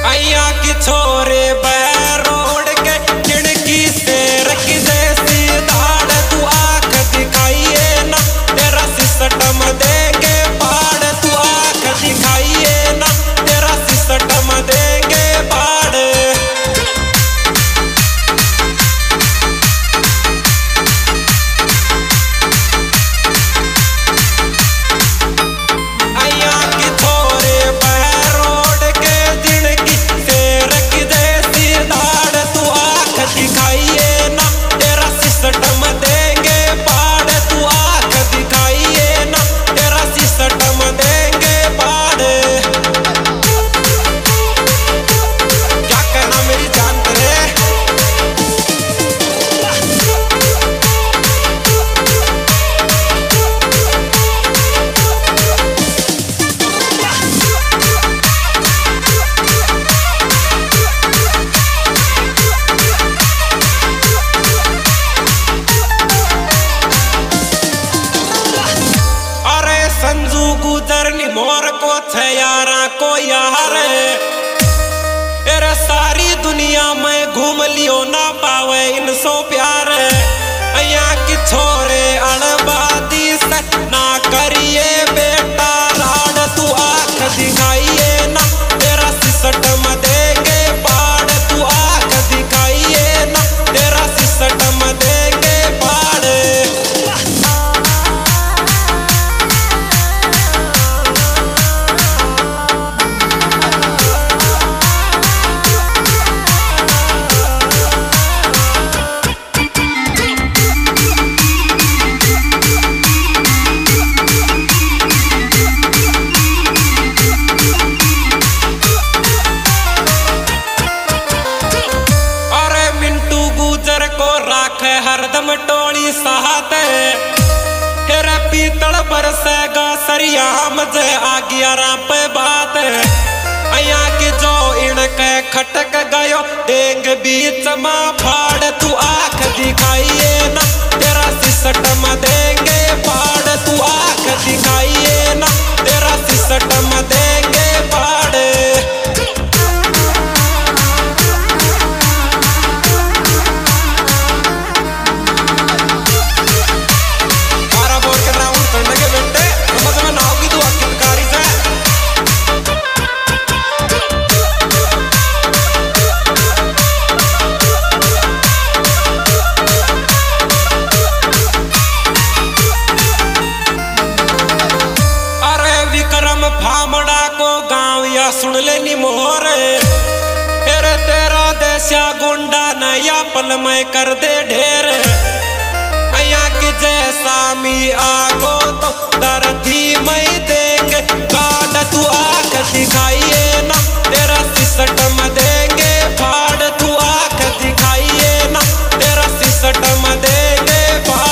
अया की छोरे रोड के खिड़की से रख जैसी दाड़ तू आंख दिखाइए ना तेरा सिस्टम देंगे पाड़ तू आंख दिखाइए ना तेरा सिस्टम देंगे पाड़ संजू गुजर नि मोर को छे यारा को यार सारी दुनिया में घूम लियो ना पावे इनसो प्यार अया की छोरे अड़बादी से ना करिए बेटा राड तू आंख दिखाइए ना तेरा सिस्टम देंगे पाड़ तू आंख दिखाइए ना तेरा सिस्टम देंगे पाड़ हरदम टोली साहत तेरा पीतल बरसेगा सरिया मजे आ गया पे बात अया की जो इनके खटक गयो देंग बीच में फाड़ तू आंख दिखाइए ना तेरा सिस्टम देंगे फाड़ तू आंख दिखाइए ना तेरा सिस्टम देंगे फाड़ फामड़ा को गाँव या सुन लेनी मोर तेरे तेरा देशा गुंडा नया पल में कर दे ढेर अया की जैसा मी आगो तो दर्दी में देंगे गाड़ तू आंख दिखाइए ना तेरा सिस्टम देंगे फाड़ तू आंख दिखाइए ना तेरा सिस्टम देंगे फाड़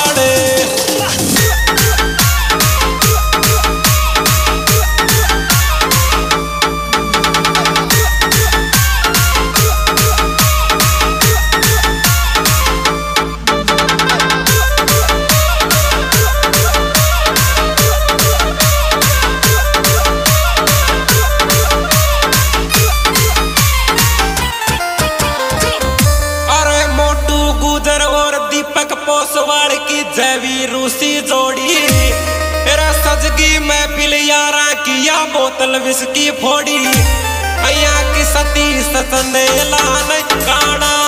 पोसवाड़ की जैवी रूसी जोड़ी तेरा सजगी में पिल यारा किया बोतल विस्की फोड़ी अया की सती सतंदेला न काड़ा